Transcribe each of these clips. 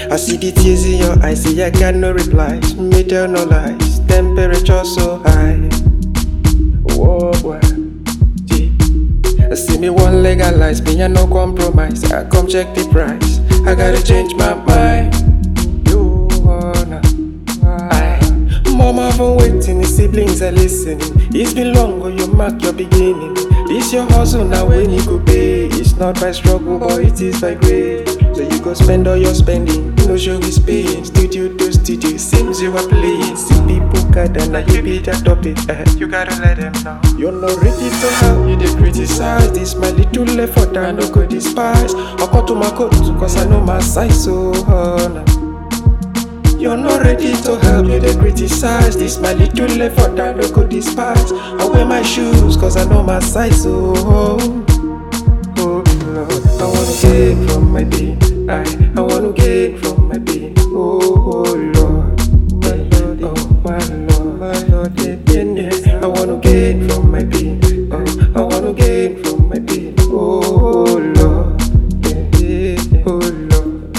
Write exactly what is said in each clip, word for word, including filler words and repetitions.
I see the tears in your eyes, see I got no replies. Me tell no lies, temperature so high. Whoa, boy. Gee. I see me one legalize, me and no compromise. I come check the price, I gotta change my mind. You wanna I Mama been waiting, the siblings are listening. It's been long when you mark your beginning. This your hustle now when you go pay. It's not by struggle but it is by grace. So you go spend all your spending, no show is paying. Studio to studio, seems you are playing. See people gather, now you be that topic. eh. You gotta let them know you're not ready to help, you dey criticize. This my little effort I no go despise. I cut to my coat cause I know my size so hard. You're not ready to help, you dey criticize. This my little effort I no go despise. I wear my shoes cause I know my size so oh, oh Lord. I wanna gain from my pain, I, I wanna gain from my pain. Oh, oh Lord, my Lord, oh my Lord, my Lord, yeah, yeah, yeah. I wanna gain from my pain, oh, I wanna gain from my pain. Oh, oh Lord, yeah, yeah, yeah. Oh Lord.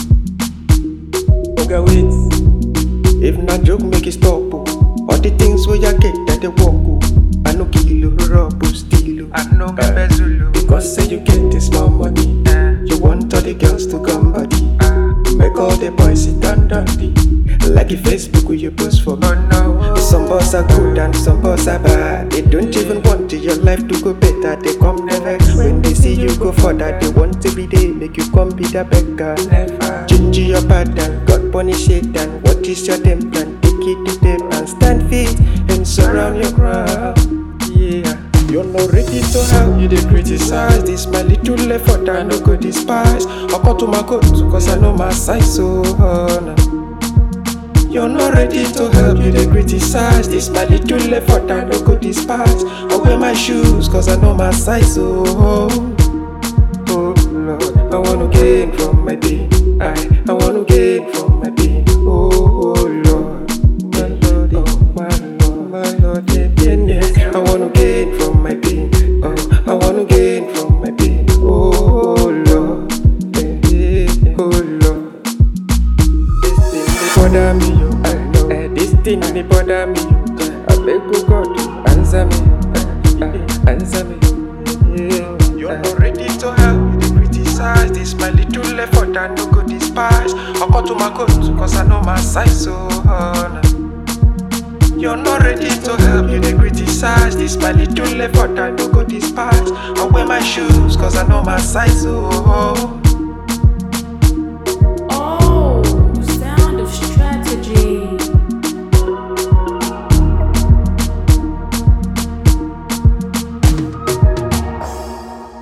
Okay, wait. If not joke, make it stop. Oh. All the things where you get that they walk. Oh. I no kilo, rob, steal. I no uh, Zulu. Because say you get this small money. Uh, you want all the girls to come body. Uh, make all the boys sit down dirty. Like a Facebook where you post for me. Oh no. Some boys are good and some boys are bad. They don't even want your life to go better. They come never. When they see you go further, they want every day make you come be the beggar. Never. Change your pattern, God punish it and what is your them plan? Take it to them and stand fit and surround your crowd. Yeah, you're not ready to help, you dey criticize. This my little effort I no go despise. I cut to my coat cause I know my size so hard. You're not ready to help, you dey criticize. This my little effort I no go despise. I wear my shoes cause I know my size so oh, oh Lord. I wanna gain from my pain, I, I wanna gain from my pain. Oh, oh Lord, my Lord, oh my Lord, my Lord, yeah, yeah, yeah. I wanna gain from my pain, oh, I wanna gain from my pain. Oh, oh Lord, yeah, yeah, yeah. Oh Lord. This thing they bother me, yo. I know. Uh, this thing they bother me, yo. I beg you God to answer me, uh, uh, answer me. Yeah. You're not ready to help, you dey criticize. This my little effort I no go despise. I cut to my coat cause I know my size so hard. You're not ready to help, you dey criticize. This my little effort I no go despise. I wear my shoes cause I know my size so